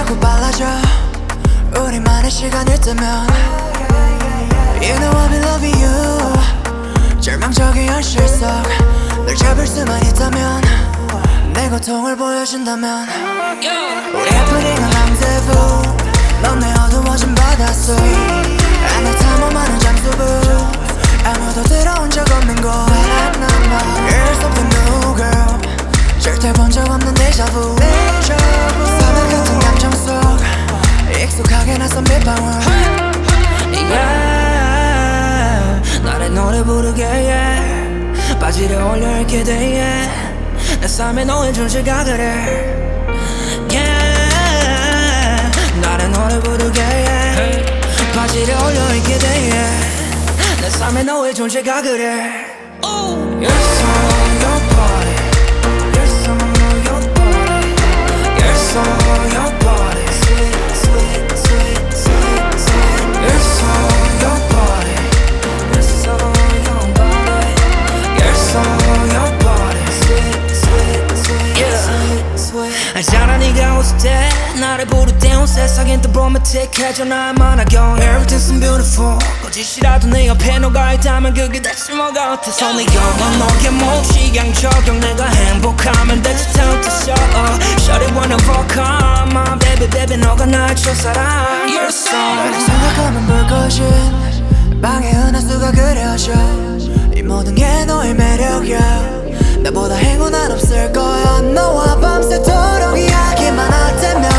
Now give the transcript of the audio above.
자꾸 빨라져 우리만의 시간일 때면 You know I've been loving you 절망적인 현실 속 널 잡을 수만 있다면 내 고통을 보여준다면 우리 해프닝은 랑데부 넌 내 어두워진 바닷속 안에 탐험하는 잠수부 아무도 들어온 적 없는 곳 You're something new girl 절대 본 적 없는 데자부 사막 같은 감정 속 익숙하게 낯선 빗방울 Yeah 나의 노래 부르게 yeah 바지를 올려 읽게 돼 yeah 내 삶에 너의 존재가 그래 Yeah 나의 노래 부르게 yeah 바지를 올려 읽게 돼 yeah 내 삶에 너의 존재가 그래 You're so your body You're so your body You're so your body Sweet, sweet, sweet, sweet, sweet You're so your body You're so your body You're so your body Sweet, sweet, sweet, sweet, sweet 알잖아 네가 웃을 때 나를 부를 때 온 세상엔 더 romantic해져 나만 하경 Everything's so beautiful 거짓이라도 내 옆에 너가 있다면 그게 대체 뭐가 어때서 네 영원 너의 몫이양 적용 내가 행복하면 대체 temptation Shawty wanna overcome my baby baby 너가 날 첫사랑 You're a song 너를 생각하면 붉어진 방의 은하수가 그려져 이 모든 게 너의 매력이야 나보다 행운은 없을 거야 너와 밤새도록 이야기만 할 때면